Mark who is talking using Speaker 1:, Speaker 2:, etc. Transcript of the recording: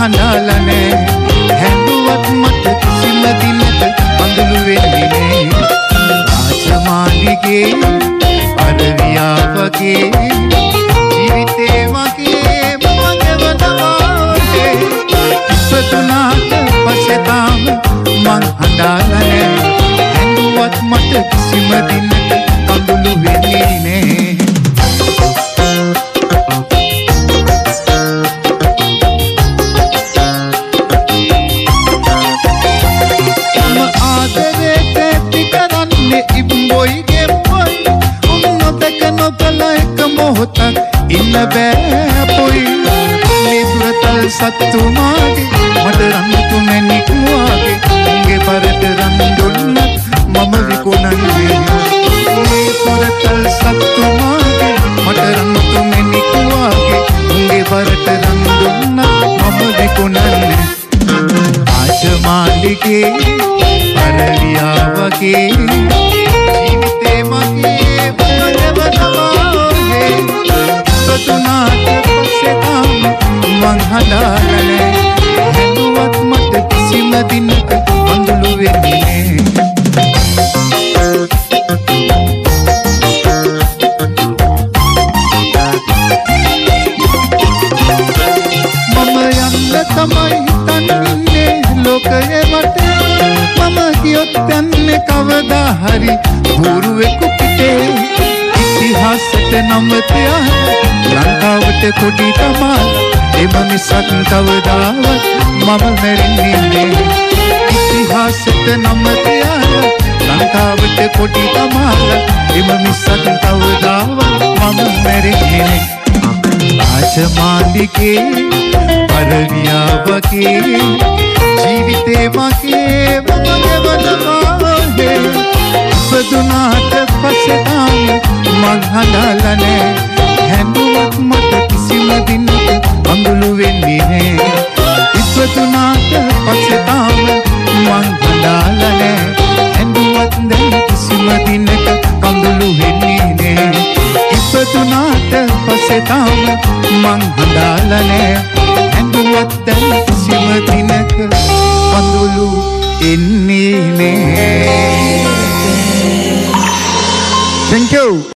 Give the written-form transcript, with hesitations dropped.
Speaker 1: හඬාලා නෑ හැඬුවත් මට කිසිම දිනක අඳුළු වෙන්නේ නෑ රාජමාලිගේ පරවියා වගේ ජීවිතේ වගේ මම ගෙවනවා ඉපදුනාට පස්සේ තාම මං හඬාලා නෑ හැඬුවත් මට කිසිම දිනක අඳුළු වෙන්නේ නෑ ඉන්න බෑ පොයි මේ සුරතල් සත්තු මාගේ මට රන්තු මැණික් වාගේ උන්ගේ පරට රන් දුන්නත් මම විකුණන්නේ මේ සුරතල් සත්තු මාගේ මට රන්තු මැණික් වාගේ උන්ගේ පරට රන් දුන්නත් මම විකුණන්නේ ආජමාලිගේ පරවියා වගේ ජීවිතේ මගේ බලවනවා තුනාට පස්සේ තාම මං හඬාලා නෑ හැඬුවත් මට කිසිම දිනක අඳුළු වෙන්නේ මම යන්න තමයි හිතන්නේ ලෝකයේ වටේ මම ගියොත් යන්නේ කවදා හරි බూరుවෙකු පිටේ ඉතිහාසෙට නම තියන්න ලංකාවට කොටි තමාල එම මිසක් කවදාවත් මම මැරෙන්නේ නෑ ඉතිහාසෙට නම තියන්න ලංකාවට කොටි තමාල එම මිසක් කවදාවත් මම මැරෙන්නේ නෑ රාජමාලිගේ පරවියා වගේ ජීවිතේ මගේ මම ගෙවනවා ඉපදුනාට පස්සේ තාම මං හඬාලා නෑ හැඬුවත් මට කිසිම දිනක අඳුළු වෙන්නේ නෑ ඉපදුනාට පස්සේ තාම මං හඬාලා නෑ හැඬුවත් දැන් කිසිම දිනක අඳුළු වෙන්නේ නෑ ඉපදුනාට පස්සේ තාම මං හඬාලා නෑ හැඬුවත් දැන් කිසිම දිනක අඳුළු එන්නේ නෑ Thank you.